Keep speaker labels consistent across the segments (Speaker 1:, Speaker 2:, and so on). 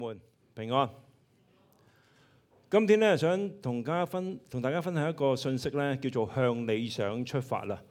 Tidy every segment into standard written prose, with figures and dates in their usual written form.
Speaker 1: 們平安。今天咧想同大家分享一個信息咧，叫做向理想出發啦。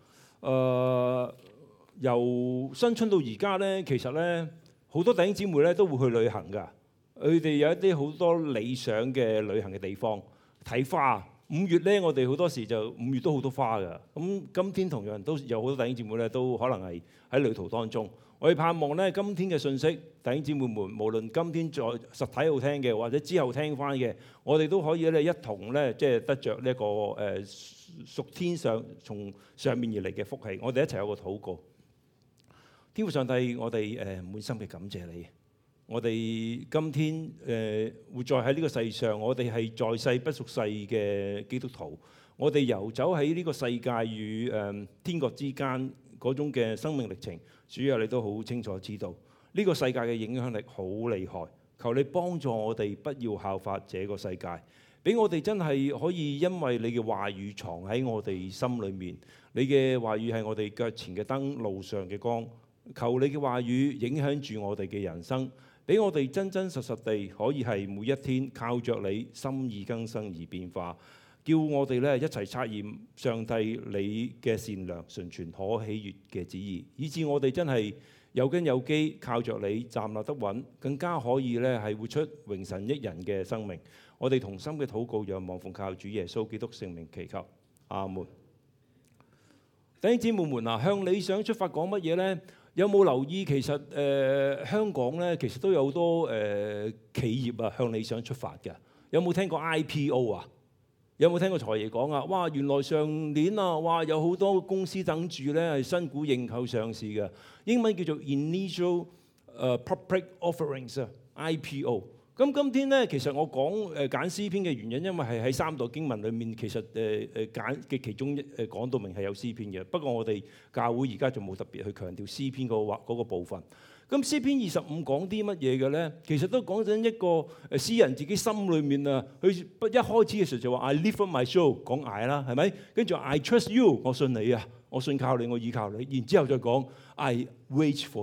Speaker 1: 由新春到而家咧，其實咧好多弟兄姊妹咧都會去旅行㗎。佢哋有一啲好多理想嘅旅行嘅地方，睇花。5月咧，我哋好多時就5月都好多花㗎。咁今天同樣都有好多弟兄姊妹咧，都可能係喺旅途當中。我哋盼望咧，今天嘅信息，弟兄姊妹們，無論今天在實體度聽嘅，或者之後聽翻嘅，我哋都可以咧一同咧，即係得着呢一個屬天上從上面而嚟嘅福氣。我哋一齊有個禱告。天父上帝，我哋滿心嘅感謝你。我哋今天活在喺呢個世上，我哋係在世不屬世嘅基督徒。我哋遊走喺呢個世界與天國之間嗰種嘅生命歷程，主要你都好清楚知道呢個世界嘅影響力好厲害。求你幫助我哋，不要效法這個世界，俾我哋真係可以因為你嘅話語藏喺我哋心裏面。你嘅話語係我哋腳前嘅燈，路上嘅光。求你嘅話語影響住我哋嘅人生，俾我哋真真實實地可以係每一天靠着你心意更新而變化。叫我哋咧一齊測驗上帝你嘅善良、純全、可喜悅嘅旨意，以致我哋真係有根有基，靠着你站立得穩，更加可以咧係活出榮神益人嘅生命。我哋同心嘅禱告，仰望奉靠主耶穌基督聖名祈求，阿門。弟兄姊妹們啊，向理想出發講乜嘢呢？有冇留意其實香港咧其實都有好多企業啊向理想出發嘅？有冇聽過 IPO 啊？有冇聽過財爺講啊？哇！原來上年啊，哇有好多公司等住咧係新股認購上市嘅，英文叫做 Initial Public Offerings 啊 IPO。咁今天咧，其實我講揀詩篇嘅原因，因為係喺三代經文裏面，其實揀嘅其中講到明係有詩篇嘅。不過我哋教會而家就冇特別去強調詩篇嗰個部分。咁詩篇25講啲乜嘢嘅咧？其實都講緊一個詩人自己心裏面啊，佢一開始嘅時候就話 I lift up my soul， 講I啦，係咪？跟住 I trust you， 我信你啊，我信靠你，我依靠你。然之後再講 I wait for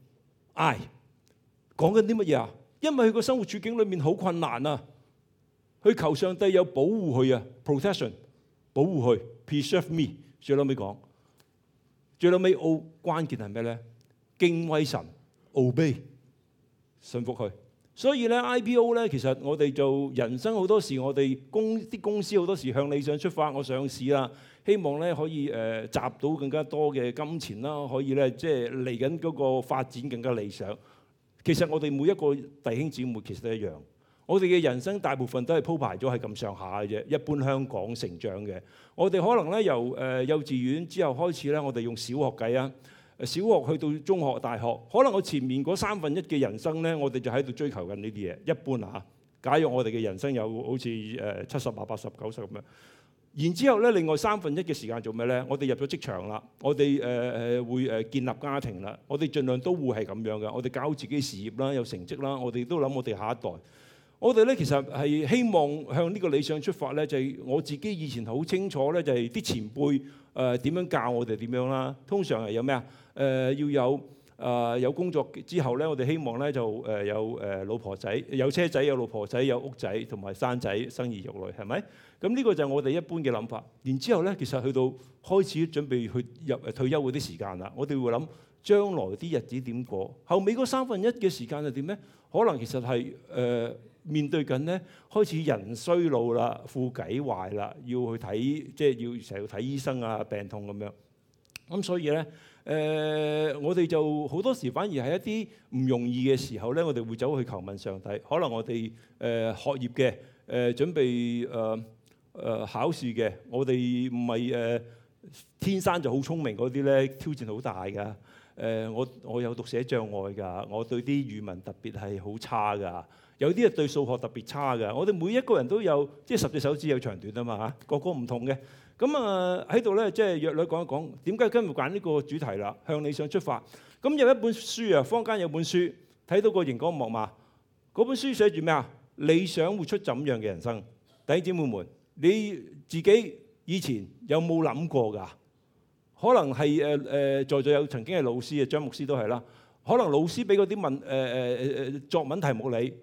Speaker 1: you，I 講緊啲乜嘢啊？因為佢個生活處境裏面好困難啊，佢求上帝有保護佢啊 ，protection 保護佢 ，preserve me。最後尾講，最後尾關鍵係咩咧？敬畏神 ，obey 信服佢。所以咧 IPO 咧，其實我哋做人生好多時，我哋公司好多時向理想出發，我上市啦，希望咧可以集到更加多嘅金錢啦，可以咧即係嚟緊嗰個發展更加理想。其實我哋每一個弟兄姊妹其實都一樣，我哋嘅人生大部分都係鋪排咗係咁上下嘅啫。一般香港成長嘅，我哋可能咧由幼稚園之後開始咧，我哋用小學計啊，小學去到中學、大學，可能我前面嗰1/3嘅人生咧，我哋就喺度追求緊呢啲嘢。一般啊，假如我哋嘅人生有好似70、80、90咁樣。然之後咧，另外1/3嘅時間做咩咧？我哋入咗職場啦，我哋會建立家庭啦，我哋盡量都會係咁樣嘅。我哋搞自己事業啦，有成績啦，我哋都諗我哋下一代。我哋咧其實係希望向呢個理想出發咧，就係我自己以前好清楚咧，就係啲前輩點樣教我哋點樣啦。通常係有咩啊？要有工作之後咧，我哋希望咧就有老婆仔，有車仔，有老婆仔，有屋仔，同埋生仔，生兒育女，係咪？咁呢個就係我哋一般嘅諗法。然之後咧，其實去到開始準備去入退休嗰啲時間啦，我哋會諗將來啲日子點過。後尾嗰1/3嘅時間係點咧？可能其實係面對緊咧，開始人衰老啦，富計壞啦，要去睇，即係要成日睇醫生啊，病痛咁樣。咁所以咧，我哋就好多時反而係一啲唔容易嘅時候咧，我哋會走去求問上帝。可能我哋學業嘅準備考試嘅，我哋唔係天生就好聰明嗰啲咧，挑戰好大㗎。我有讀寫障礙㗎，我對啲語文特別係好差㗎。有啲係對數學特別差㗎。我哋每一個人都有，即係10隻手指有長短啊嘛嚇，個個唔同嘅。咁啊喺度咧，即係約略講一講點解今日揀呢個主題啦，向理想出發。咁有一本書啊，坊間有本書，睇到個熒光幕嘛？嗰本書寫住咩啊？理想活出怎樣嘅人生？弟兄姊妹們，你自己以前有冇諗過㗎？可能係在座有曾經係老師嘅張牧師都係啦。可能老師俾嗰啲作文題目你，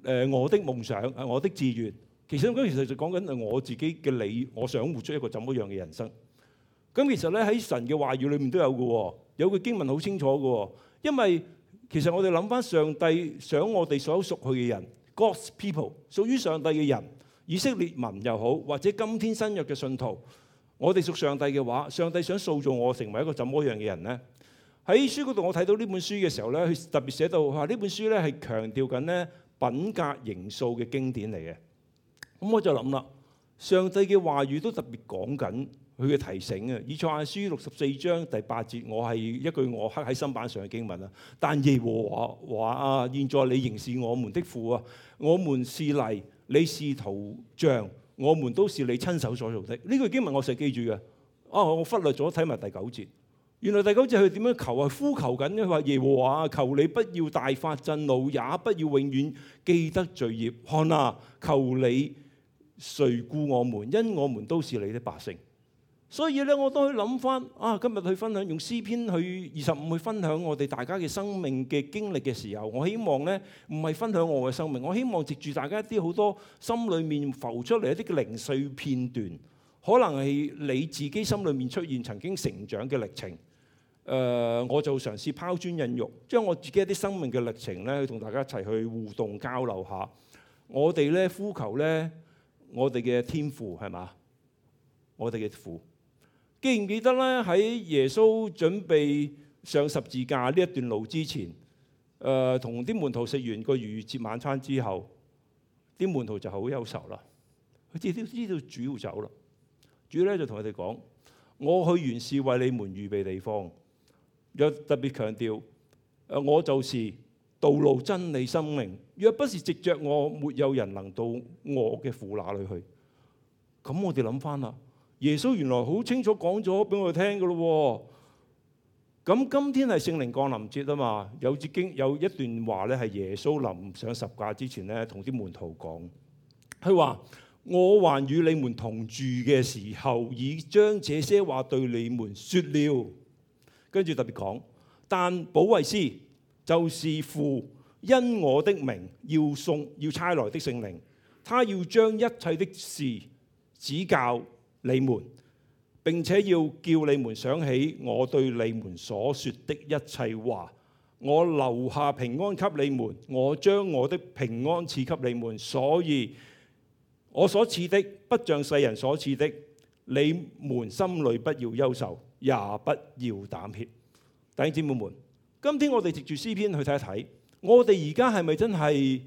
Speaker 1: 我的夢想我的志願。其實就講緊我自己嘅我想活出一個怎麼樣嘅人生。咁其實咧喺神嘅話語裏面都有嘅，有句經文好清楚嘅。因為其實我哋諗翻上帝想我哋所有屬佢嘅人 ，God's people， 屬於上帝嘅人，以色列民又好，或者今天新約嘅信徒，我哋屬上帝嘅話，上帝想塑造我成為一個怎麼樣嘅人呢？喺書嗰度我睇到呢本書嘅時候咧，佢特別寫到話呢本書咧係強調緊咧品格形塑嘅經典嚟嘅。咁我就諗啦，上帝嘅話語都特別講緊佢嘅提醒啊！以賽亞書64章第8節，我係一句我刻喺心板上嘅經文啊。但耶和華話啊，現在你仍是我們的父啊，我們是泥，你是陶匠，我們都是你親手所做的。呢句經文我成日記住嘅。我忽略咗睇埋第9節。原來第9節佢點樣求啊？呼求緊嘅話，耶和華求你不要大發震怒，也不要永遠記得罪孽。看啊，求你垂顧我們，因我們都是你的百姓。所以咧，我都去諗翻今日去分享用詩篇去25去分享我哋大家嘅生命嘅經歷嘅時候，我希望咧唔係分享我嘅生命，我希望藉住大家一啲好多心裏面浮出嚟一啲嘅零碎片段，可能係你自己心裏面出現曾經成長嘅歷程。我就嘗試拋磚引玉，將我自己一啲生命嘅歷程咧，去同大家一齊去互動交流下。我哋咧呼求咧，我哋嘅天父係嘛？我哋嘅父。記唔記得咧？喺耶穌準備上十字架呢一段路之前，同啲門徒食完個逾越節晚餐之後，啲門徒就好憂愁啦。佢哋都知道主要走啦，主咧就同佢哋講：我去原是為你們預備地方。又特別強調，我就是道路、真理、生命。若不是藉着我，沒有人能到我嘅父那裏去。咁我哋諗翻啦。耶穌原來好清楚講咗俾我哋聽㗎咯喎，咁今天係聖靈降臨節啊嘛，有一段話咧係耶穌臨上十架之前咧同啲門徒講，佢話：我還與你們同住嘅時候，已將這些話對你們説了。跟住特別講，但保惠師就是父因我的名要差來的聖靈，他要將一切的事指教你們，並且要叫你們想起我對你們所說的一切話。我留下平安給你們，我將我的平安賜給你們。所以我所賜的不像世人所賜的，你們心裏不要憂愁，也不要膽怯。弟兄姊妹們，今天我哋藉住詩篇去睇一睇，我哋而家係咪真係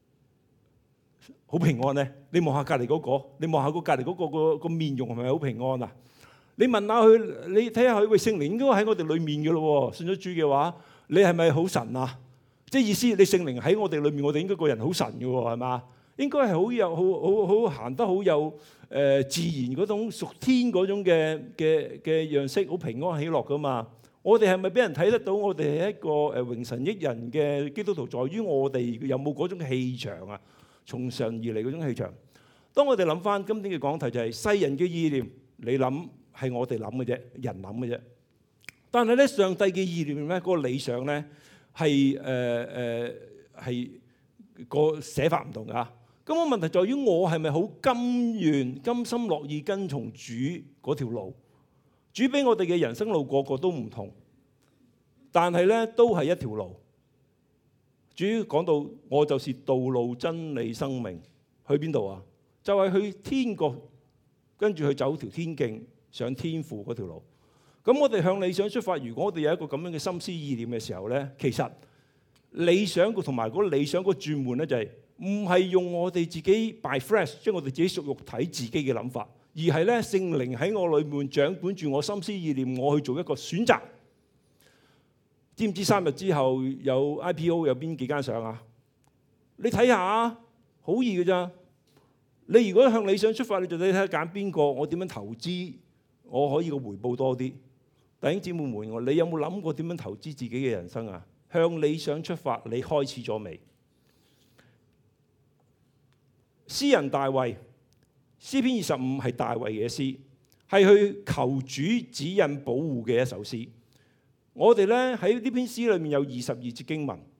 Speaker 1: 好平安呢？你望下隔離嗰個，你望下個隔離嗰個個面容係咪好平安啊？你問下佢，你睇下佢，喂，聖靈應該喺我哋裏面嘅咯喎。信咗主嘅話，你係咪好神啊？即係意思，你聖靈喺我哋裏面，我哋應該個人好神嘅喎，係嘛？應該係好有好行得好有自然嗰種屬天嗰種嘅樣式，好平安喜樂噶嘛？我哋係咪俾人睇得到？我哋係一個榮神益人嘅基督徒，在於我哋有冇嗰種氣場啊？從上而嚟嗰種氣場。當我哋諗翻今天嘅講題就係世人嘅意念，你諗係我哋諗嘅啫，人諗嘅啫。但係咧，上帝嘅意念咧，嗰個理想咧係個寫法唔同㗎。咁個問題在於我係咪好甘願、甘心樂意跟從主嗰條路？主俾我哋嘅人生路個個都唔同，但係咧都係一條路。主講到我就是道路、真理、生命，去邊度啊？就係去天國，跟住去走條天徑，上天父嗰條路。咁我哋向理想出發，如果我哋有一個咁樣嘅心思意念嘅時候咧，其實理想同埋嗰理想個轉換咧，就係唔係用我哋自己 by flesh， 即係我哋自己屬肉體自己嘅諗法，而係咧聖靈喺我裏面掌管住我心思意念，我去做一個選擇。知唔知3日之後有 IPO 有邊幾間上啊？你睇下，好易嘅咋？你如果向理想出發，你就睇下揀邊個，我點樣投資，我可以個回報多啲。弟兄姊妹們，你有冇諗過點樣投資自己嘅人生啊？向理想出發，你開始咗未？詩人大衛，詩篇25係大衛嘅詩，係去求主指引保護嘅一首詩。我哋咧喺呢篇詩裏面有22節經文，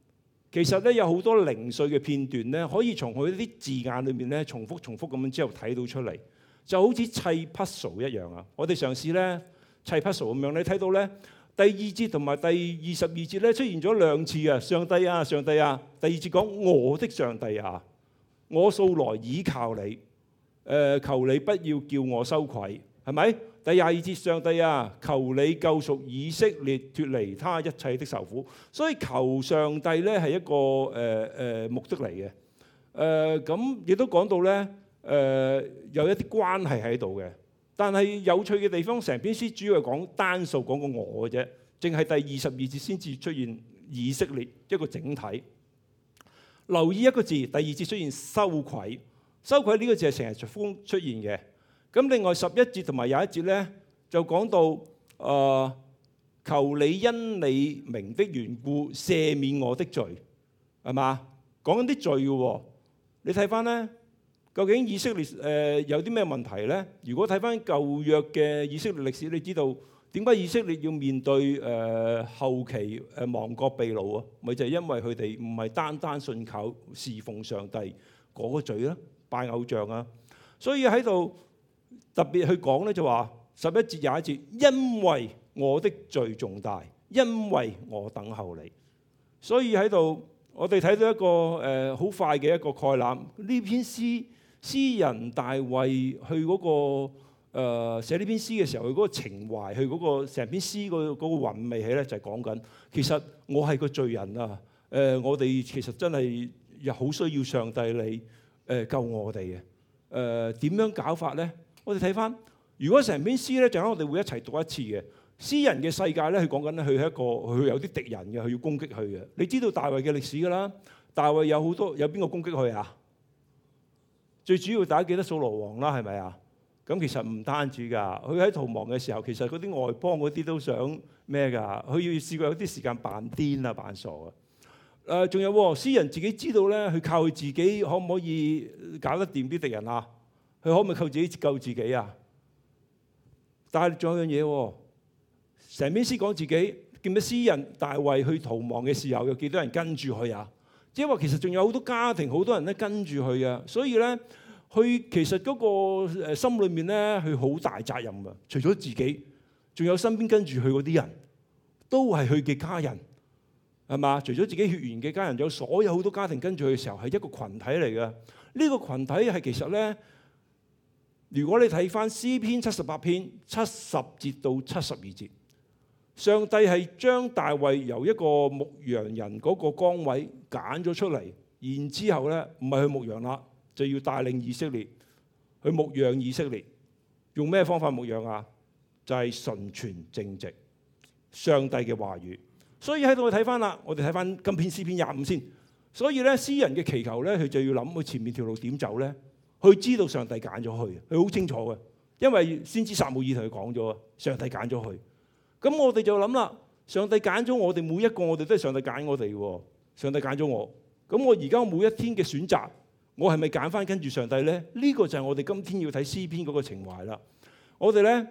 Speaker 1: 其實咧有好多零碎嘅片段咧，可以從佢啲字眼裏面咧重複咁樣之後睇到出嚟，就好似砌 puzzle 一樣啊！我哋嘗試咧砌 puzzle 咁樣，你睇到咧第二節同埋第22節咧出現咗兩次啊！上帝啊，上帝啊！第二節講我的上帝啊，我素來倚靠你，求你不要叫我羞愧，係咪？第22節，上帝啊，求你救贖以色列脫離他一切的受苦。所以求上帝咧係一個目的嚟嘅。咁亦都講到咧有一啲關係喺度嘅。但係有趣嘅地方，成篇詩主要係講單數講個我嘅啫，淨係第22節先至出現以色列一個整體。留意一個字，第二節出現羞愧，羞愧呢個字係成日出現嘅。咁另外11節同埋21節咧，就講到求你因你名的緣故赦免我的罪，係嘛？講緊啲罪嘅喎。你睇翻咧，究竟以色列有啲咩問題咧？如果睇翻舊約嘅以色列歷史，你知道點解以色列要面對後期亡國被擄啊？咪就係因為佢哋唔係單單信靠侍奉上帝嗰個罪啦，拜偶像啊。所以喺度特別去講咧，就話11節21節，因為我的罪重大，因為我等候你。所以喺度我哋睇到一個好快嘅一個概覽。呢篇詩人大衛去嗰個寫呢篇詩嘅時候，佢嗰個情懷，佢嗰個成篇詩嗰個韻味起咧，就係講緊其實我係個罪人啊！我哋其實真係又好需要上帝你救我哋嘅。點樣搞法咧？我哋睇翻，如果成篇詩咧，陣間我哋會一齊讀一次嘅。詩人嘅世界咧，佢講緊咧，佢係一個佢有啲敵人嘅，佢要攻擊佢嘅。你知道大衛嘅歷史㗎啦，大衛有好多有邊個攻擊佢啊？最主要大家記得掃羅王啦，係咪啊？咁其實唔單止㗎，佢喺逃亡嘅時候，其實嗰啲外邦嗰啲都想咩㗎？佢要試過有啲時間扮癲啊，扮傻啊。仲有詩人自己知道咧，佢靠佢自己可唔可以搞得掂啲敵人啊？佢可唔可以靠自己救自己啊？但係仲有樣嘢喎，成篇詩講自己，見到詩人大衛去逃亡嘅時候，有幾多人跟住佢啊？即係話其實仲有好多家庭，好多人咧跟住佢啊。所以咧，佢其實嗰個心裏面咧，佢好大責任啊。除咗自己，仲有身邊跟住佢嗰啲人，都係佢嘅家人，係嘛？除咗自己血緣嘅家人，有所有好多家庭跟住佢嘅時候，係一個群體嚟嘅。呢個群體係其實咧。如果你睇翻詩篇78篇70節到72節，上帝係將大衛由一個牧羊人嗰個崗位揀咗出嚟，然之後咧唔係去牧羊啦，就要帶領以色列去牧養以色列。用咩方法牧養啊？就係純全正直，上帝嘅話語。所以喺度我睇翻啦，我哋睇翻今篇詩篇25先。所以咧，詩人嘅祈求咧，佢就要諗佢前面條路點走咧。佢知道上帝揀咗佢，佢好清楚嘅，因為先知撒母耳同佢講咗，上帝揀咗佢。咁我哋就諗啦，上帝揀咗我哋每一個，我哋都係上帝揀我哋喎。上帝揀咗我，咁我而家每一天嘅選擇，我係咪揀翻跟住上帝咧？呢個就係我哋今天要睇詩篇嗰個情懷啦。我哋咧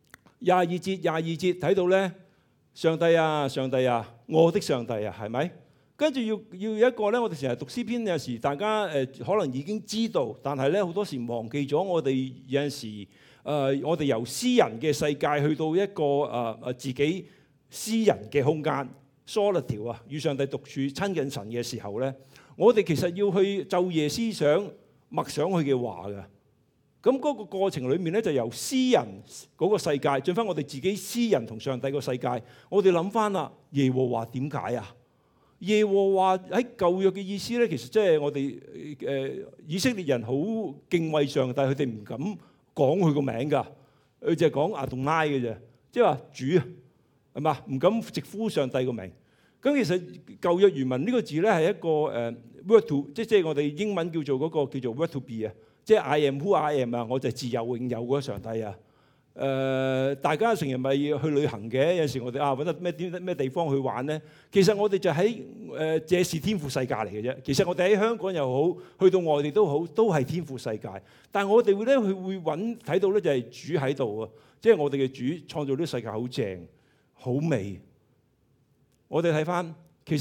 Speaker 1: 22節睇到咧，上帝啊，上帝啊，我的上帝啊，係咪？跟住要有一個咧，我哋成日讀詩篇，有時大家可能已經知道，但係咧好多時忘記咗。我哋有陣時我哋由私人嘅世界去到一個自己私人嘅空間 solitude 啊，與上帝獨處親近神嘅時候咧，我哋其實要去晝夜思想默想佢嘅話嘅。咁嗰個過程裏面咧，就由私人嗰個世界進翻我哋自己私人同上帝個世界。我哋諗翻啦，耶和華點解啊？耶和華喺舊約嘅意思咧，其實即係我哋以色列人好敬畏上帝，佢哋唔敢講佢個名㗎，佢就係講阿東拉嘅啫，即係話主啊，係嘛？唔敢直呼上帝個名。咁其實舊約原文呢個字咧係一個word to，即係我哋英文叫做嗰個叫做 word to be 啊，即係 I am who I am 啊，我就係自有永有嗰個上帝啊。大家成日咪去旅行嘅，有時我哋揾得咩地方去玩咧？其實我哋就喺這是天父世界嚟嘅啫。其實我哋喺香港又好，去到外地都好，都係天父世界。但係我哋咧，佢會睇到咧，就係主喺度啊！即係我哋嘅主創造呢個世界好正，好美。我哋睇翻，其實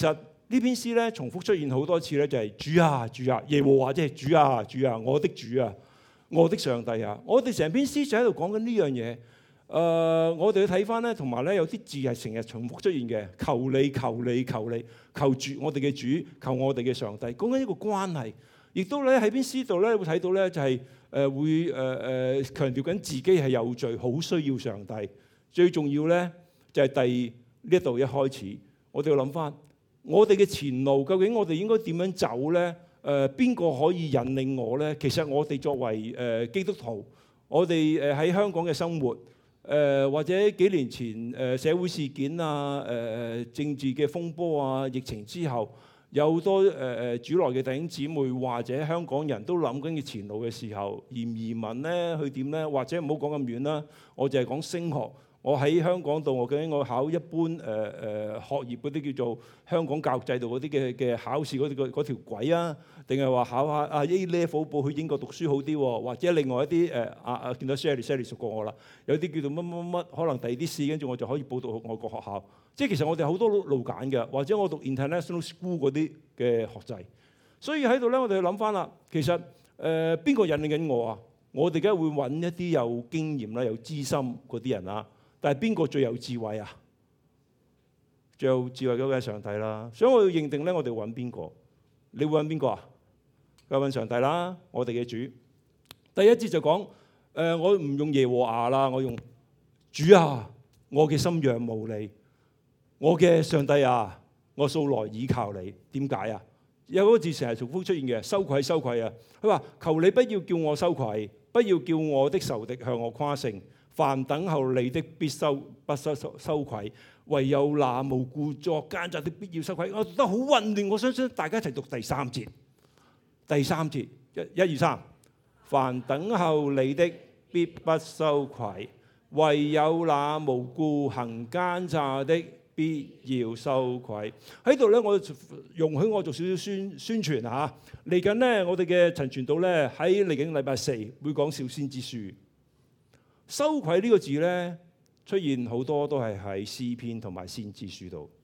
Speaker 1: 呢篇詩咧重複出現好多次咧，就係主啊主啊，耶和華即係主啊主啊，我的主啊，我的上帝啊。我哋成篇詩就喺度講緊呢樣嘢。我哋去睇翻咧，同埋咧有啲字係成日重複出現嘅，求你求你求你，求主我哋嘅主，求我哋嘅上帝，講緊一個關係。亦都咧喺篇詩度咧會睇到咧，就係會強調緊自己係有罪，好需要上帝。最重要咧就係呢一度一開始，我哋要諗翻我哋嘅前路，究竟我哋應該點樣走咧？邊個可以引領我咧？其實我哋作為基督徒，我哋喺香港嘅生活。或者幾年前社會事件啊、政治嘅風波啊、疫情之後，有好多主內嘅弟兄姊妹或者香港人都諗緊嘅前路嘅時候，移唔移民咧？去點咧？或者唔好講咁遠啦，我就係講升學。我喺香港度，究竟我考一般學業嗰啲叫做香港教育制度嗰啲嘅考試嗰條軌啊，定係話考下A level 報去英國讀書好啲喎？或者另外一啲見到 Shelly 熟過我啦，有啲叫做乜乜乜，可能第二啲試，跟住我就可以報到外國學校。即係其實我哋好多路揀嘅，或者我讀 international school 嗰啲嘅學制。所以喺度咧，我哋諗翻啦，其實邊個引領緊我啊？我哋梗係會揾一啲有經驗啦、有資深嗰啲人啦。但係邊個最有智慧啊？最有智慧嗰個係上帝啦。所以我要認定咧，我哋揾邊個？你會揾邊個啊？梗係揾上帝啦，我哋嘅主。第一節就講我唔用耶和華啦，我用主啊，我嘅心仰慕你，我嘅上帝啊，我素來倚靠你。點解啊？有個字成日重複出現嘅，羞愧羞愧啊！佢話求你不要叫我羞愧，不要叫我的仇敵向我誇勝。凡等候你的必不羞愧，唯有那無故作奸詐的必要羞愧。我讀得好混亂，我相信大家一齊讀第三節。第三節，一二三，凡等候你的必不羞愧，唯有那無故行奸詐的必要羞愧。喺度咧，我容許我做少少宣傳嚇。嚟緊咧，我哋嘅陳傳道咧喺嚟緊禮拜四會講小先知書。羞愧呢個字咧出現好多都係喺詩篇同埋先知書度，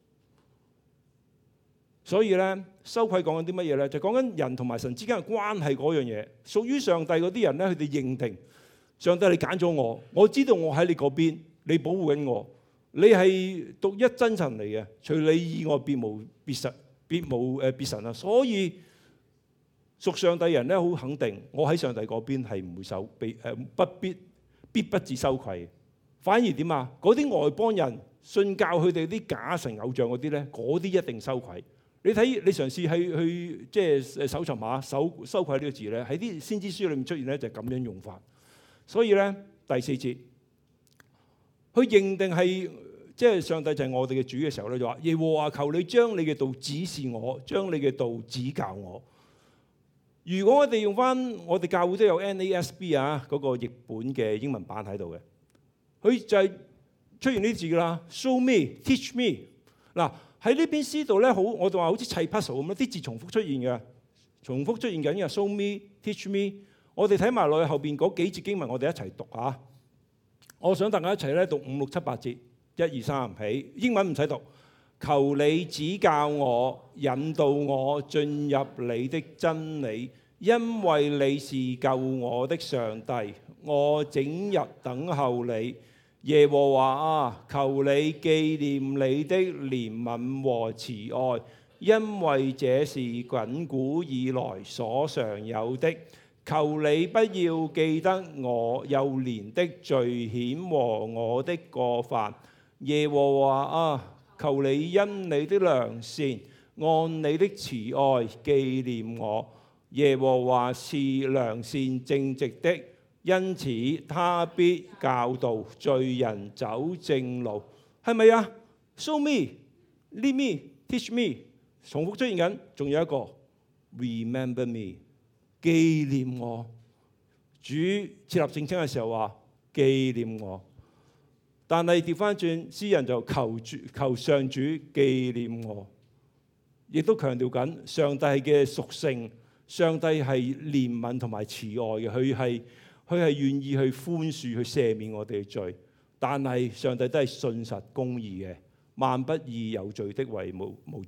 Speaker 1: 所以咧羞愧講緊啲乜嘢咧？就講緊人同埋神之間嘅關係嗰樣嘢。屬於上帝嗰啲人咧，佢哋認定上帝你揀咗我，我知道我喺你嗰邊，你保護緊我，你係獨一真神嚟嘅，除你以外別無別神啊！所以屬上帝人咧好肯定，我喺上帝嗰邊係唔會必不致羞愧，反而點啊？嗰啲外邦人信教佢哋啲假神偶像嗰啲咧，嗰啲一定羞愧。你睇你嘗試去即係搜尋下羞愧呢個字咧，喺啲先知書裏面出現咧就係咁樣用法。所以咧第四節，佢認定係即係上帝就係我哋嘅主嘅時候咧，就話耶和華求你將你嘅道指示我，將你嘅道指教我。如果我哋用翻我哋教會都有 NASB 啊嗰個譯本嘅英文版喺度嘅，佢就係出現呢啲字噶啦 ，show me、teach me。嗱喺呢篇詩度咧，我哋話好似砌 puzzle 咁樣，啲字重複出現嘅，重複出現緊嘅 show me、teach me。我哋睇埋落去後邊嗰幾節經文，我哋一齊讀下。我想大家一齊咧讀5、6、7、8節，一二三起。英文唔使讀。求你指教我，引導我進入你的真理，因為你是救我的上帝。我整日等候你，耶和華啊，求你紀念你的憐憫和慈愛，因為這是亙古以來所常有的。求你不要記得我幼年的罪愆和我的過犯，耶和華啊，求你因你的良善，按你的慈愛紀念我。耶和華是良善正直的，因此他必教導罪人走正路。係咪啊 ？Show me, lead me, teach me。重複出現緊，仲有一個 remember me， 紀念我。主設立聖經嘅時候話紀念我。但係調翻轉，詩人就求上主紀念我，亦都強調緊上帝嘅屬性。上帝係憐憫同埋慈愛嘅，佢係願意去寬恕、去赦免我哋嘅罪。但係上帝都係信實公義嘅，萬不以有罪的為無罪，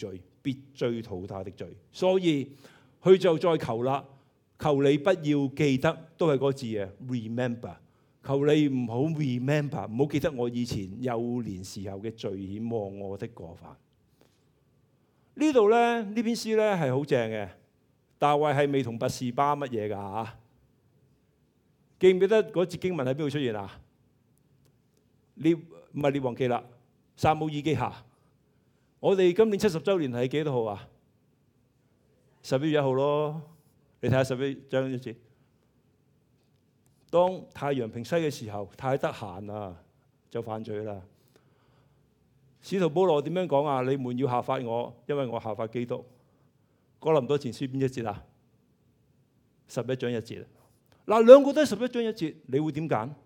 Speaker 1: 必追討他的罪。所以佢就再求啦，求你不要記得，都係嗰個字啊 ，remember。求你唔好 remember， 唔好記得我以前幼年時候嘅罪愆和我的過犯。呢度咧，呢篇詩咧係好正嘅。大衛係未同拔示巴乜嘢㗎嚇？記唔記得嗰節經文喺邊度出現啊？唔係列王記啦，撒母耳記下。我哋今年70週年係幾多號啊？11月1號咯。你睇下11章1節。當太陽平西嘅時候，太得閒啦，就犯罪啦。使徒保羅點樣講啊？你們要效法我，因為我效法基督。哥林多前書邊一節啊？11章1節。嗱，兩個都係11章1節，你會點揀？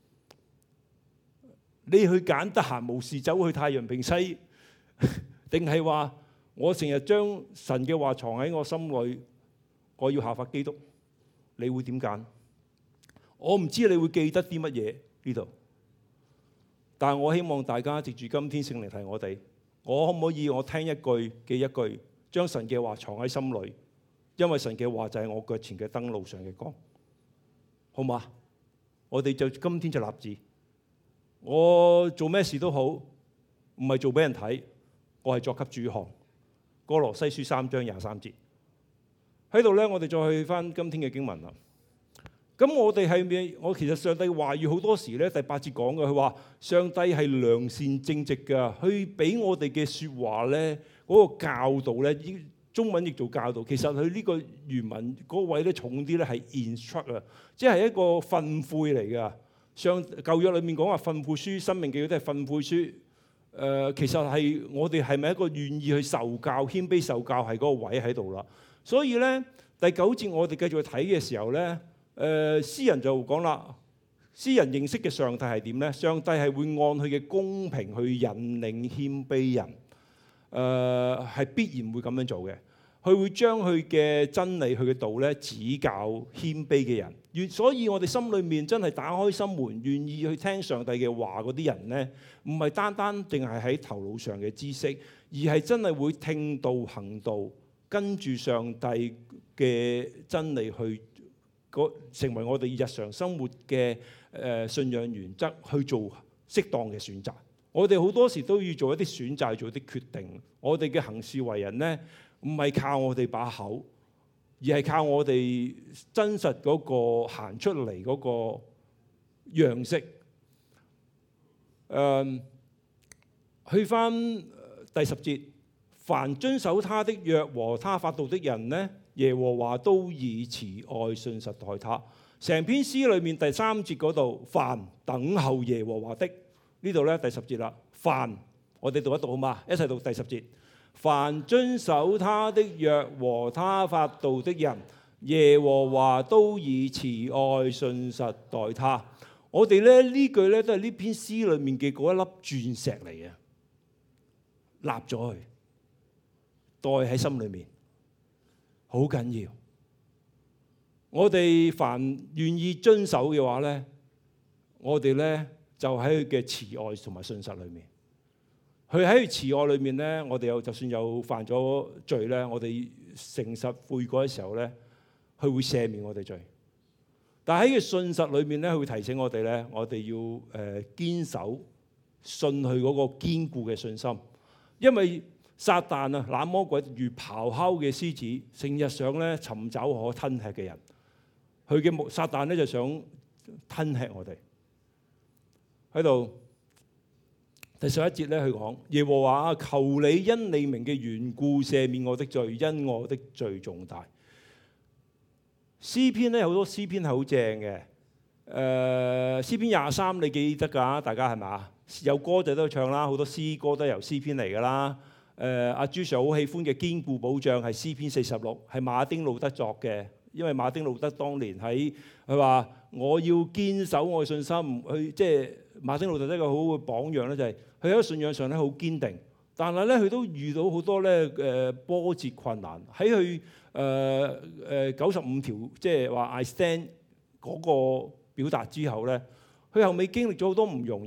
Speaker 1: 你去揀得閒無事走去太陽平西，定係話我成日將神嘅話藏喺我心裏，我要效法基督？你會點揀？我唔知你會記得啲乜嘢呢度，但係我希望大家藉住今天聖靈提我哋，我可唔可以我聽一句記一句，將神嘅話藏喺心裏，因為神嘅話就係我腳前嘅燈，路上嘅光，好嘛？我哋就今天就立志，我做咩事都好，唔係做俾人睇，我係作給主看。歌羅西書3章23節喺度咧，我哋再去翻今天嘅經文啦。咁我哋係咪？我其實上帝話語好多時咧，第8節講嘅，佢話上帝係良善正直㗎，佢俾我哋嘅説話咧，嗰個教導咧，中文譯做教導，其實佢呢個原文嗰位咧重啲咧係 instruct 啊，即係一個訓誨嚟㗎。上舊約裏面講話訓誨書、申命記都係訓誨書。其實係我哋係咪一個願意去受教、謙卑受教係嗰個位喺度啦？所以咧第9節我哋繼續去睇嘅時候咧。詩人就講啦，詩人認識嘅上帝係點呢？上帝係會按佢嘅公平去引領謙卑人，係必然會咁樣做嘅。佢會將佢嘅真理、佢嘅道咧指教謙卑嘅人。所以我哋心裏面真係打開心門，願意去聽上帝嘅話嗰啲人呢，唔係單單淨係喺頭腦上嘅知識，而係真係會聽道行道，跟住上帝嘅真理去。成為我哋日常生活嘅信仰原則，去做適當嘅選擇。我哋好多時都要做一啲選擇，做啲決定。我哋嘅行事為人呢，唔係靠我哋把口，而係靠我哋真實嗰個行出嚟嗰個樣式。去返第10節，凡遵守他的約和他法度的人呢，耶和華都以慈愛信實待他。成篇詩裏面第3節嗰度，凡等候耶和華的，呢度咧第10節啦。凡，我哋讀一讀好嘛？一齊讀第10節。凡遵守他的約和他法度的人，耶和華都以慈愛信實待他。我哋咧呢句咧都係呢篇詩裏面嘅嗰一粒鑽石嚟嘅，立咗佢，袋喺心裏面。好緊要，我哋凡願意遵守嘅話咧，我哋咧就喺佢嘅慈愛同埋信實裏面。佢喺佢慈愛裏面咧，我哋就算有犯咗罪咧，我哋誠實悔改嘅時候咧，佢會赦免我哋罪。但喺佢信實裏面咧，佢會提醒我哋咧，我哋要堅守信佢嗰個堅固嘅信心，因為撒旦啊，那魔鬼如咆哮嘅獅子，成日想咧尋找可吞吃嘅人。佢嘅撒旦咧就想吞吃我哋。喺度第11節咧，佢講耶和華，求你因你名嘅緣故赦免我的罪，因我的罪重大。詩篇咧好多詩篇係好正嘅。詩篇23你記得㗎？大家係咪？有歌就都唱啦，好多詩歌都係由詩篇嚟㗎啦。阿朱 Sir 好喜歡嘅堅固保障係詩篇46，係馬丁路德作嘅。因為馬丁路德當年佢話我要堅守我嘅信心，佢即係馬丁路德一個好好嘅榜樣咧，就係佢喺信仰上咧好堅定，但係咧佢都遇到好多咧波折困難。喺佢95條即係話 I stand 嗰個表達之後咧，佢後尾經歷咗好多唔容易，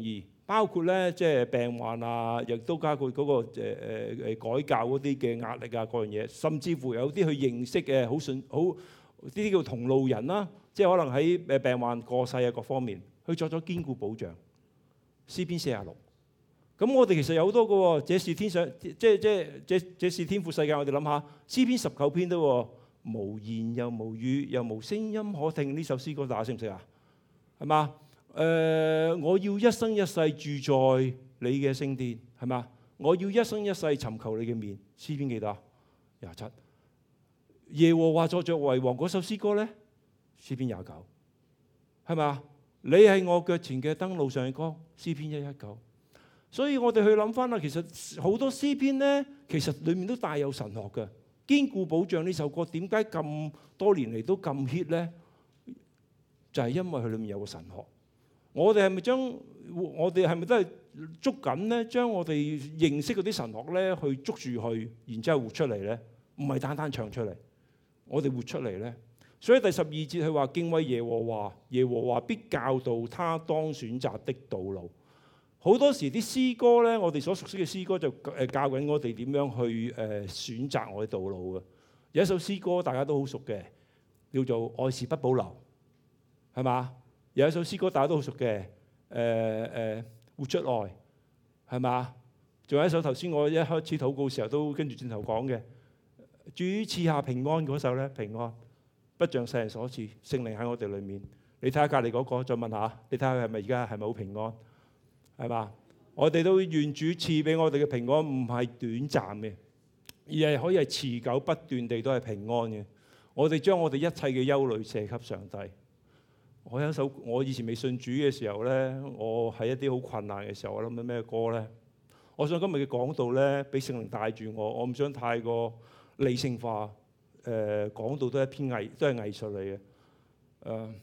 Speaker 1: 包括咧即係病患啊，亦都包括嗰個改教嗰啲嘅壓力啊，各樣嘢，甚至乎有啲去認識嘅好呢啲叫同路人啦，即係可能喺病患過世啊各方面，去作咗堅固保障。詩篇46，咁我哋其實有好多個喎，這是天上這是天父世界。我哋諗下詩篇19篇都喎，無言又無語又無聲音可聽，呢首詩歌大家識唔識啊？係嘛？我要一生一世住在你嘅聖殿，係嘛？我要一生一世尋求你嘅面。詩篇幾多？27。耶和華坐著為王嗰首詩歌咧，詩篇29，係嘛？你係我腳前嘅燈，路上嘅光，詩篇119。所以我哋去諗翻啦，其實好多詩篇咧，其實裡面都帶有神學嘅。堅固保障呢首歌點解咁多年嚟都咁 hit 咧？就係因為佢裡面有個神學。我哋係咪都係捉緊咧？將我哋認識嗰啲神學咧，去捉住佢，然之後活出嚟咧？唔係單單唱出嚟，我哋活出嚟咧。所以第12節佢話敬畏耶和華，耶和華必教導他當選擇的道路。好多時啲詩歌咧，我哋所熟悉嘅詩歌就教緊我哋點樣去選擇我嘅道路嘅。有一首詩歌大家都好熟嘅，叫做《愛是不保留》，係嘛？有一首詩歌大家都好熟嘅，活出愛，係嘛？仲有一首頭先我一開始禱告嘅時候都跟住轉頭講嘅，主賜下平安嗰首咧，平安不像世人所賜，聖靈喺我哋裏面。你睇下隔離嗰個，再問下，你睇下佢係咪而家係咪好平安？係嘛？我哋都願主賜俾我哋嘅平安，唔係短暫嘅，而係可以係持久不斷地都係平安嘅。我哋將我哋一切嘅憂慮卸給上帝。我以前未信主嘅時候咧，我喺一啲好困難嘅時候，我諗緊咩歌咧？我想今日嘅講道咧，俾聖靈帶住我唔想太過理性化。講道都係一篇都係藝術嚟嘅。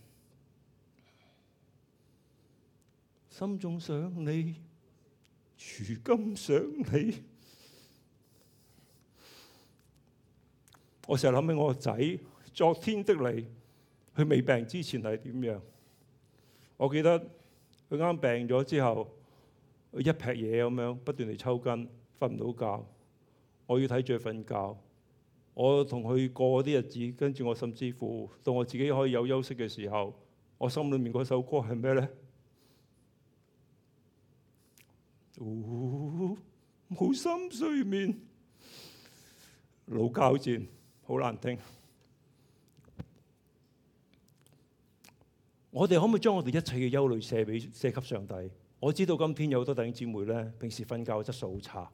Speaker 1: 心中想你，如今想你。我成日諗起我個仔，昨天的你。佢未病之前係點樣？我記得佢啱病咗之後，佢一劈嘢咁樣，不斷地抽筋，瞓唔到覺。我要睇住佢瞓覺。我同佢過啲日子，跟住我甚至乎到我自己可以有休息嘅時候，我心裏面嗰首歌係咩咧？冇心睡眠，腦交戰，好難聽。我哋可唔可以將我哋一切嘅憂慮卸給上帝？我知道今天有好多弟兄姊妹咧，平時瞓覺質素好差。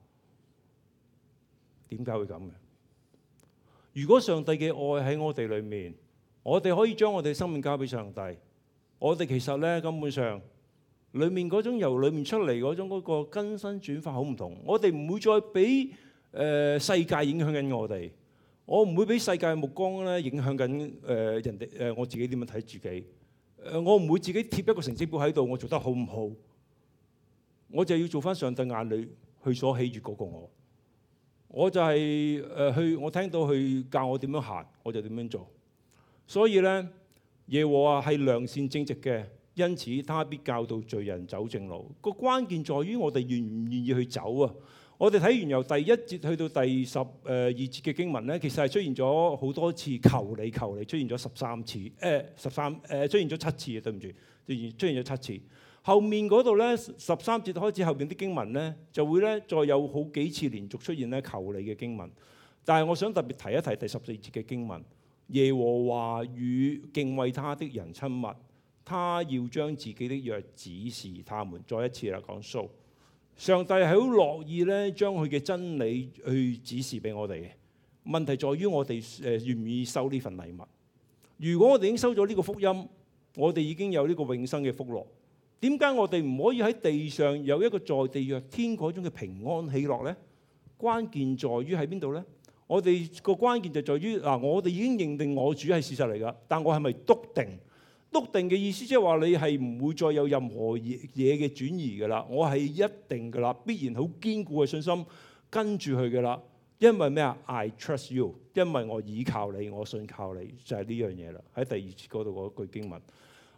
Speaker 1: 點解會咁嘅？如果上帝嘅愛喺我哋裏面，我哋可以將我哋嘅生命交俾上帝。我哋其實咧根本上，裏面嗰種由裏面出嚟嗰種嗰個更新轉化好唔同。我哋唔會再俾世界影響緊我哋。我唔會俾世界嘅目光咧影響緊人哋我自己點樣睇自己。我唔會自己貼一個成績表喺度，我做得好唔好？我就要做翻上帝眼裏去所喜悅嗰個我。我就係我聽到佢教我點樣行，我就點樣做。所以咧，耶和華係良善正直嘅，因此他必教導罪人走正路。個關鍵在於我哋願唔願意去走啊！我哋睇完由第1節去到第12節嘅經文咧，其實係出現咗好多次求你，出現咗13次，出現咗7次啊！對唔住，出現咗7次。後面嗰度咧13節開始後邊啲經文咧，就會咧再有好幾次連續出現咧求你嘅經文。但係我想特別提一提第14節嘅經文，耶和華與敬畏他的人親密，他要將自己的約指示他們。再一次啦，講數。上帝係好樂意咧，將佢嘅真理去指示俾我哋嘅。問題在於我哋願唔願意收呢份禮物。如果我哋已經收咗呢個福音，我哋已經有呢個永生嘅福樂。點解我哋唔可以喺地上有一個在地若天嗰種嘅平安喜樂呢？關鍵在於喺邊度呢？我哋個關鍵就在於我哋已經認定我主係事實嚟㗎，但我係咪篤定？篤定嘅意思即係話你係唔會再有任何嘢嘅轉移㗎啦。我係一定㗎啦，必然好堅固嘅信心跟住佢㗎啦。因為咩啊 ？I trust you， 因為我倚靠你，我信靠你，就係呢樣嘢啦。喺第2節嗰度嗰句經文，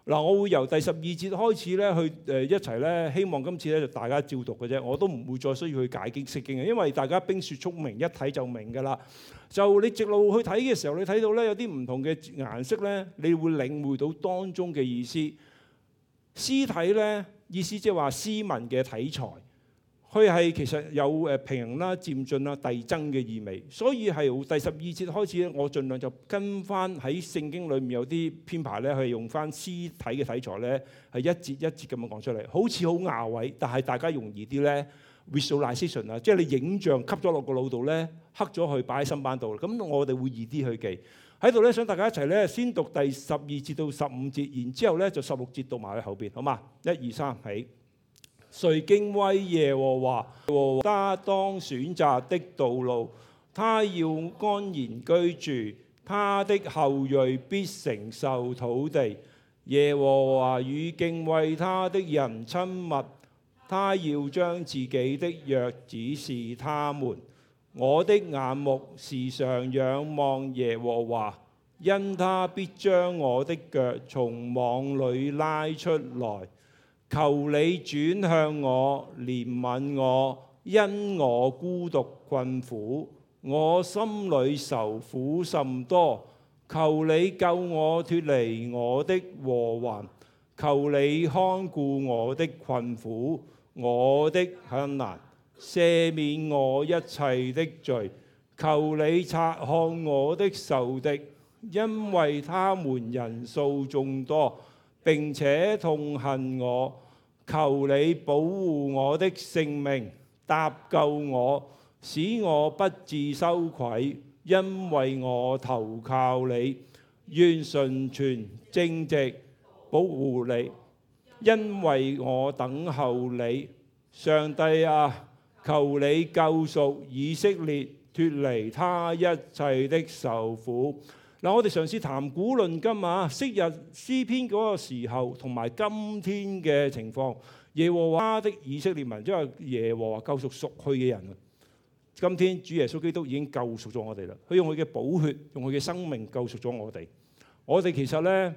Speaker 1: 嗱，我會由第12節開始咧，去一齊咧，希望今次咧就大家照讀嘅啫，我都唔會再需要去解經釋經嘅，因為大家冰雪聰明，一睇就明㗎啦。就你直路去睇嘅時候，你睇到咧有啲唔同嘅顏色咧，你會領會到當中嘅意思。詩體咧意思即係話詩文嘅體裁。佢係其實有平衡啦、漸進啦、遞增嘅意味，所以係由第12節開始咧，我盡量就跟翻喺聖經裏面有啲編排咧，係用翻詩體嘅體裁咧，係一節一節咁樣講出嚟，好似好拗位，但係大家容易啲咧 visualization 啊，即係你影像吸咗落個腦度咧，刻咗佢擺喺心板度，咁我哋會易啲去記。喺度咧，想大家一齊咧先讀第12節到15節，然之後咧就16節讀埋喺後邊，好嘛？1、2、3，起。誰敬畏耶和華，他當選擇的道路，他要安然居住，他的後裔必承受土地。耶和華與敬畏他的人親密，他要將自己的約指示他們。我的眼目時常仰望耶和華，因他必將我的腳從網裏拉出來。求你轉向我，憐憫我，因我孤獨困苦，我心裏愁苦甚多。求你救我脫離我的禍患，求你看顧我的困苦，我的困難，赦免我一切的罪。求你察看我的仇敵，因為他們人數眾多，並且痛恨我。求你保護我的性命，搭救我，使我不致羞愧，因為我投靠你。願純全正直保護你，因為我等候你。上帝啊，求你救贖以色列，脫離他一切的愁苦。嗱，我哋嘗試談古論今啊，昔日詩篇嗰個時候同埋今天嘅情況，耶和華的以色列民，即係耶和華救贖屬佢嘅人啊。今天主耶穌基督已經救贖咗我哋啦，佢用佢嘅寶血，用佢嘅生命救贖咗我哋。我哋其實咧，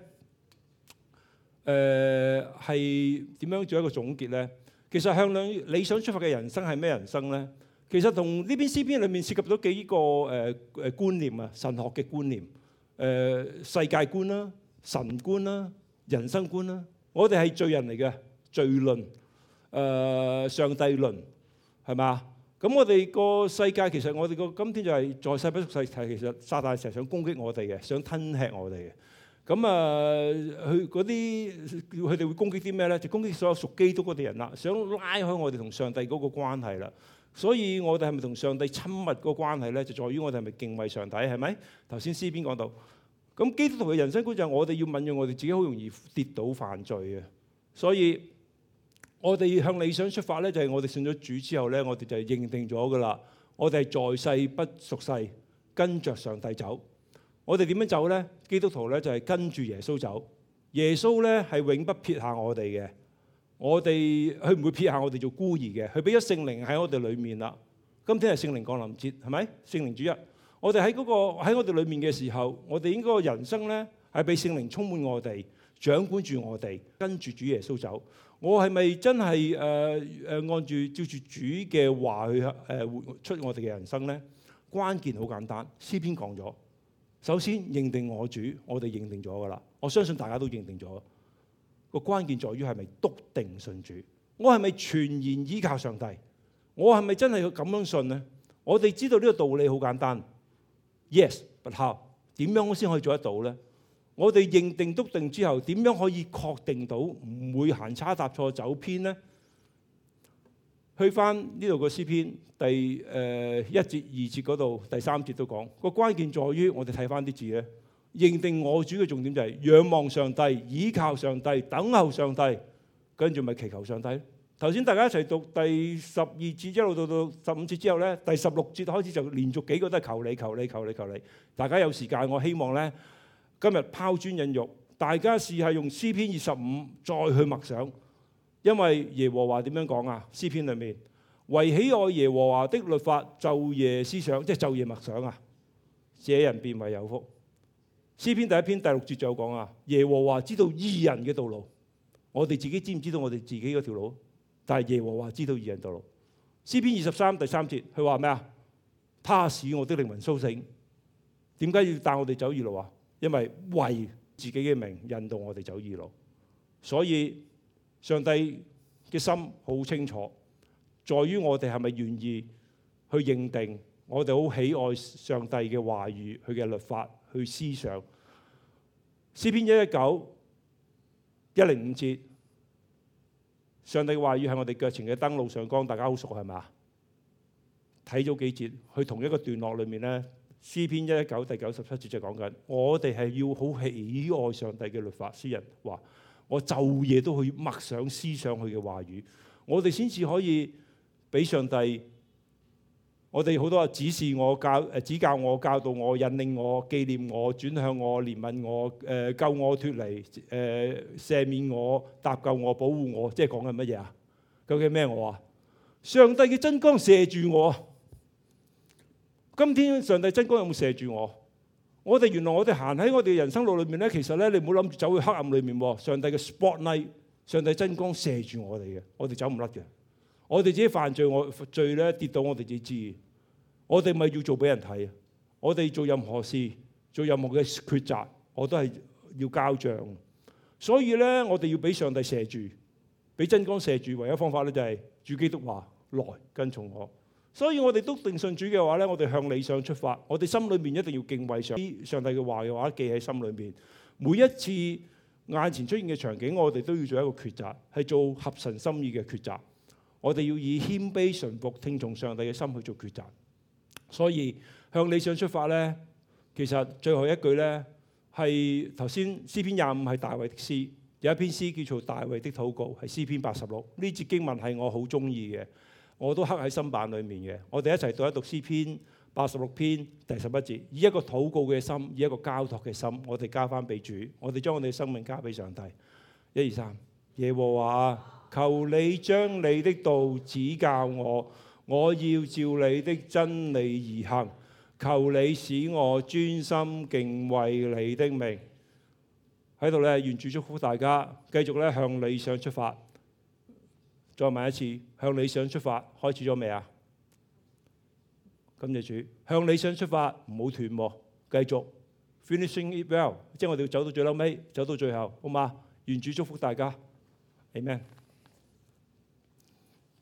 Speaker 1: 係點樣做一個總結咧？其實向理想出發嘅人生係咩人生咧？其實同呢篇詩篇裏面涉及到幾個觀念啊，神學嘅觀念。世界觀啦、神觀啦、人生觀啦，我哋係罪人嚟嘅，罪論、上帝論，係嘛？咁我哋個世界其實我哋個今天就係在世不屬世，其實撒旦成日想攻擊我哋嘅，想吞吃我哋嘅。咁佢嗰啲佢哋會攻擊啲咩咧？就攻擊所有屬基督嗰啲人啦，想拉開我哋同上帝嗰個關係啦。所以我哋係咪同上帝親密個關係咧？就在於我哋係咪敬畏上帝，係咪？頭先詩篇講到，咁基督徒嘅人生觀就係我哋要敏銳我哋自己好容易跌倒犯罪嘅。所以我哋向理想出發咧，就係我哋信咗主之後咧，我哋就係認定咗噶啦。我哋係在世不屬世，跟着上帝走。我哋點樣走咧？基督徒咧就係跟住耶穌走。耶穌咧係永不撇下我哋嘅。佢唔會撇下我哋做孤兒嘅，佢俾咗聖靈喺我哋裏面啦。今天係聖靈降臨節，係咪？聖靈主日，我哋喺我哋裏面嘅時候，我哋應該人生咧係俾聖靈充滿我哋，掌管住我哋，跟住主耶穌走。我係咪真係按住照住主嘅話去活出我哋嘅人生咧？關鍵好簡單，詩篇講咗，首先認定我主，我哋認定咗噶啦。我相信大家都認定咗。個關鍵在於係咪篤定信主？我係咪全然依靠上帝？我係咪真係要咁樣信呢？我哋知道呢個道理好簡單 ，yes but how？ 點樣我先可以做得到呢？我哋認定篤定之後，點樣可以確定到唔會行差踏錯走偏呢？去翻呢度個詩篇第1節2節嗰度，第3節都講個關鍵在於我哋睇翻啲字咧。認定我主嘅重點就係仰望上帝、倚靠上帝、等候上帝，跟住咪祈求上帝。頭先大家一齊讀第12節一路到15節之後咧，第16節開始就連續幾個都係求你、求你、求你、求你。大家有時間，我希望咧今日拋磚引玉，大家試下用詩篇25再去默想，因為耶和華點樣講啊？詩篇裏面為喜愛耶和華的律法，晝夜思想，即係晝夜默想啊，這人便為有福。 詩篇第一篇第6節就有講啊，耶和華知道義人嘅道路。我哋自己知唔知道我哋自己嗰條路？但係耶和華知道義人道路。詩篇23第3節，佢話咩啊？他使我的靈魂甦醒。點解要帶我哋走義路啊？因為為自己嘅名引導我哋走義路。所以上帝嘅心好清楚，在於我哋係咪願意去認定我哋好喜愛上帝嘅話語、佢嘅律法去思想。詩篇119:105節，上帝嘅話語係我哋腳前嘅燈，路上光，大家好熟係咪？睇咗幾節，去同一個段落裏面咧，詩篇119第97節就講緊，我哋係要好喜愛上帝嘅律法。詩人話：我晝夜都去默想思想佢嘅話語，我哋先至可以俾上帝。我哋好多指示我、指教我、教導我、引領我、紀念我、轉向我、憐憫我、救我脫離、赦免我、搭救我、保護我，即係講緊乜嘢啊？究竟咩我啊？上帝嘅真光射住我。今天上帝真光有冇射住我？原來我哋行喺我哋人生路裏面咧，其實咧你唔好諗住走去黑暗裏面喎。上帝嘅 spotlight， 上帝真光射住我哋嘅，我哋走唔甩嘅。我哋自己犯罪，罪咧跌到我哋自己知，我哋咪要做俾人睇啊！我哋做任何事，做任何嘅抉擇，我都係要交賬。所以咧，我哋要俾上帝射住，俾真光射住。唯一方法咧就係主基督話：來跟從我。所以我哋都定信主嘅話咧，我哋向理想出發，我哋心裏面一定要敬畏上帝嘅話嘅話，記喺心裏面。每一次眼前出現嘅場景，我哋都要做一個抉擇，係做合神心意嘅抉擇。我哋要以謙卑順服、聽從上帝嘅心去做抉擇。所以向理想出發咧，其實最後一句咧係頭先詩篇25係大衛的詩，有一篇詩叫做大衛的禱告，係詩篇86。呢節經文係我好中意嘅，我都刻喺心版裏面嘅。我哋一齊讀一讀詩篇86篇第11節，以一個禱告嘅心，以一個交託嘅心，我哋交翻俾主，我哋將我哋嘅生命交俾上帝。1、2、3，耶和華，求你將你的道指教我，我要照你的真理而行。求你使我專心敬畏你的名。喺度咧，願主祝福大家，繼續咧向理想出發。再問一次，向理想出發開始咗未啊？感謝主，向理想出發唔好斷喎，繼續 finishing it well， 即係我哋要走到最後尾，走到最後，好嘛？願主祝福大家，Amen。